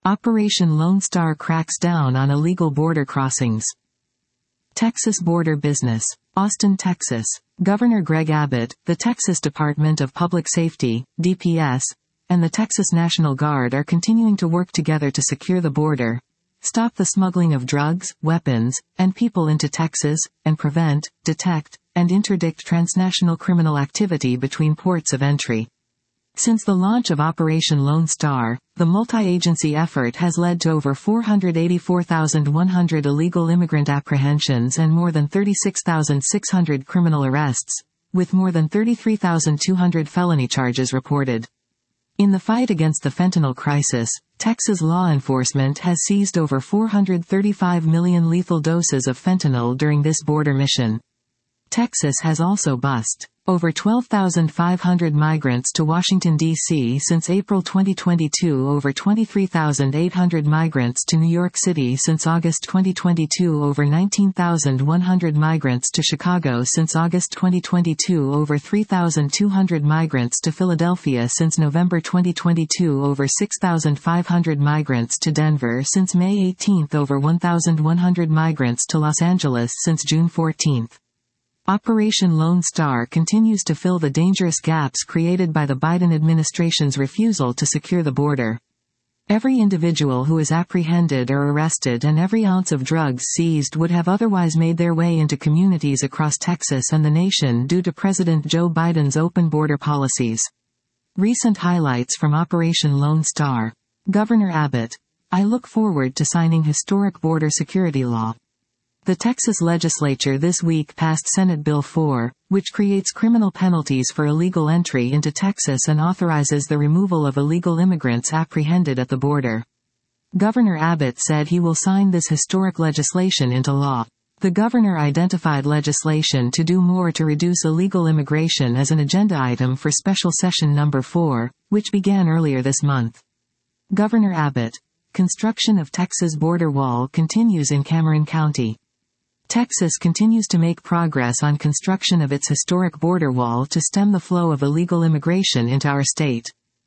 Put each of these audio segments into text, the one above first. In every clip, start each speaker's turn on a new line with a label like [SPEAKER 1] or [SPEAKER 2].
[SPEAKER 1] Operation Lone Star cracks down on illegal border crossings. Texas border business. Austin, Texas. Governor Greg Abbott, the Texas Department of Public Safety, DPS, and the Texas National Guard are continuing to work together to secure the border, stop the smuggling of drugs, weapons, and people into Texas, and prevent, detect, and interdict transnational criminal activity between ports of entry. Since the launch of Operation Lone Star, the multi-agency effort has led to over 484,100 illegal immigrant apprehensions and more than 36,600 criminal arrests, with more than 33,200 felony charges reported. In the fight against the fentanyl crisis, Texas law enforcement has seized over 435 million lethal doses of fentanyl during this border mission. Texas has also bused over 12,500 migrants to Washington, D.C. since April 2022, over 23,800 migrants to New York City since August 2022, over 19,100 migrants to Chicago since August 2022, over 3,200 migrants to Philadelphia since November 2022, over 6,500 migrants to Denver since May 18, over 1,100 migrants to Los Angeles since June 14. Operation Lone Star continues to fill the dangerous gaps created by the Biden administration's refusal to secure the border. Every individual who is apprehended or arrested and every ounce of drugs seized would have otherwise made their way into communities across Texas and the nation due to President Joe Biden's open border policies. Recent highlights from Operation Lone Star. Governor Abbott. I look forward to signing historic border security law. The Texas legislature this week passed Senate Bill 4, which creates criminal penalties for illegal entry into Texas and authorizes the removal of illegal immigrants apprehended at the border. Governor Abbott said he will sign this historic legislation into law. The governor identified legislation to do more to reduce illegal immigration as an agenda item for Special Session Number 4, which began earlier this month. Governor Abbott. Construction of Texas border wall continues in Cameron County. Texas continues to make progress on construction of its historic border wall to stem the flow of illegal immigration into our state.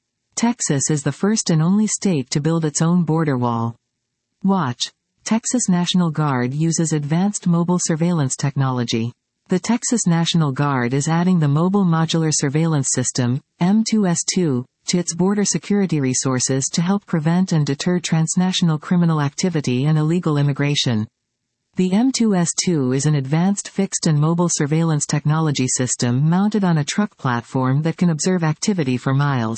[SPEAKER 1] Texas is the first and only state to build its own border wall. Watch. Texas National Guard uses advanced mobile surveillance technology. The Texas National Guard is adding the Mobile Modular Surveillance System, M2S2, to its border security resources to help prevent and deter transnational criminal activity and illegal immigration. The M2S2 is an advanced fixed and mobile surveillance technology system mounted on a truck platform that can observe activity for miles.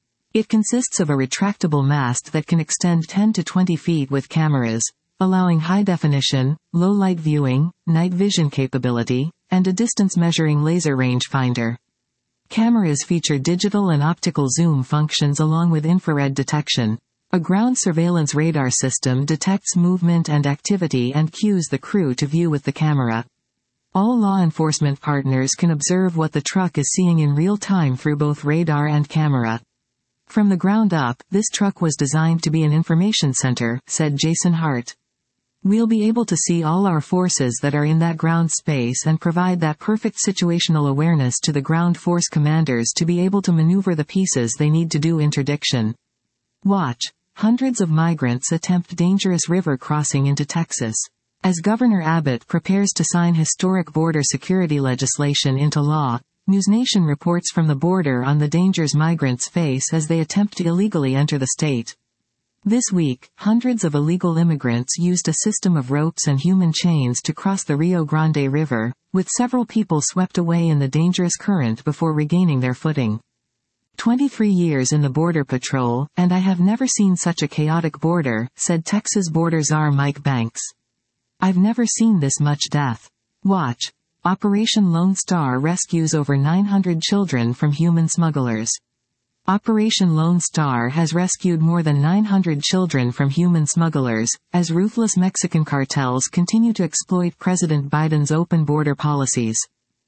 [SPEAKER 1] It consists of a retractable mast that can extend 10 to 20 feet with cameras, allowing high-definition, low-light viewing, night vision capability, and a distance-measuring laser rangefinder. Cameras feature digital and optical zoom functions along with infrared detection. A ground surveillance radar system detects movement and activity and cues the crew to view with the camera. All law enforcement partners can observe what the truck is seeing in real time through both radar and camera. From the ground up, this truck was designed to be an information center, said Jason Hart. We'll be able to see all our forces that are in that ground space and provide that perfect situational awareness to the ground force commanders to be able to maneuver the pieces they need to do interdiction. Watch. Hundreds of migrants attempt dangerous river crossing into Texas. As Governor Abbott prepares to sign historic border security legislation into law, NewsNation reports from the border on the dangers migrants face as they attempt to illegally enter the state. This week, hundreds of illegal immigrants used a system of ropes and human chains to cross the Rio Grande River, with several people swept away in the dangerous current before regaining their footing. 23 years in the Border Patrol, and I have never seen such a chaotic border, said Texas border czar Mike Banks. I've never seen this much death. Watch. Operation Lone Star rescues over 900 children from human smugglers. Operation Lone Star has rescued more than 900 children from human smugglers, as ruthless Mexican cartels continue to exploit President Biden's open border policies.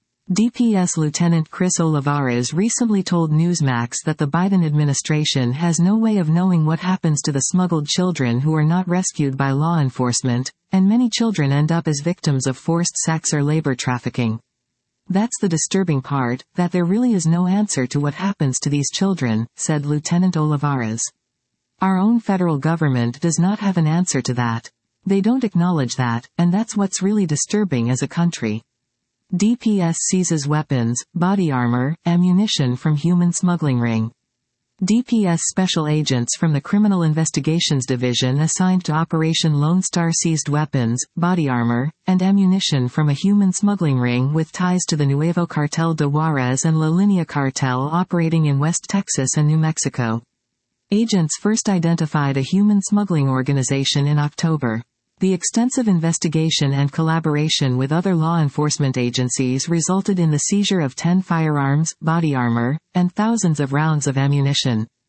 [SPEAKER 1] DPS Lieutenant Chris Olivares recently told Newsmax that the Biden administration has no way of knowing what happens to the smuggled children who are not rescued by law enforcement, and many children end up as victims of forced sex or labor trafficking. That's the disturbing part, that there really is no answer to what happens to these children, said Lieutenant Olivares. Our own federal government does not have an answer to that. They don't acknowledge that, and that's what's really disturbing as a country. DPS seizes weapons, body armor, ammunition from human smuggling ring. DPS special agents from the Criminal Investigations Division assigned to Operation Lone Star seized weapons, body armor, and ammunition from a human smuggling ring with ties to the Nuevo Cartel de Juarez and La Línea cartel operating in West Texas and New Mexico. Agents first identified a human smuggling organization in October. The extensive investigation and collaboration with other law enforcement agencies resulted in the seizure of 10 firearms, body armor, and thousands of rounds of ammunition.